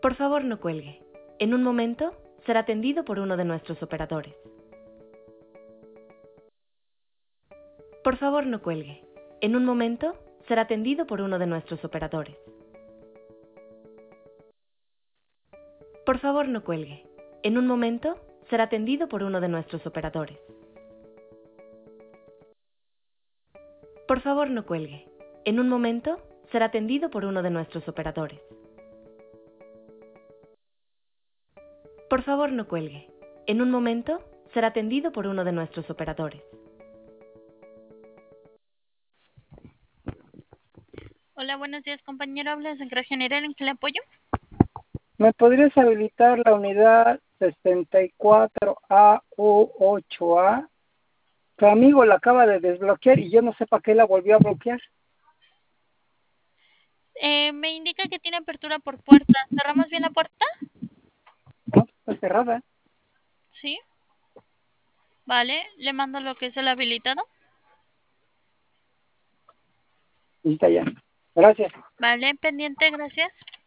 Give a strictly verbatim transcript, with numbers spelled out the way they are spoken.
Por favor, no cuelgue. En un momento será atendido por uno de nuestros operadores. Por favor, no cuelgue. En un momento será atendido por uno de nuestros operadores. Por favor, no cuelgue. En un momento será atendido por uno de nuestros operadores. Por favor, no cuelgue. En un momento será atendido por uno de nuestros operadores. Por favor, no cuelgue. En un momento será atendido por uno de nuestros operadores. Hola, buenos días, compañero. Habla de Secretaría General. ¿En qué le apoyo? ¿Me podrías habilitar la unidad sesenta y cuatro A U ocho A? Tu amigo la acaba de desbloquear y yo no sé para qué la volvió a bloquear. Eh, me indica que tiene apertura por puerta. ¿Cerramos bien la puerta? No, está cerrada. Sí. Vale, le mando lo que es el habilitado. Y está ya. Gracias. Vale, pendiente, gracias.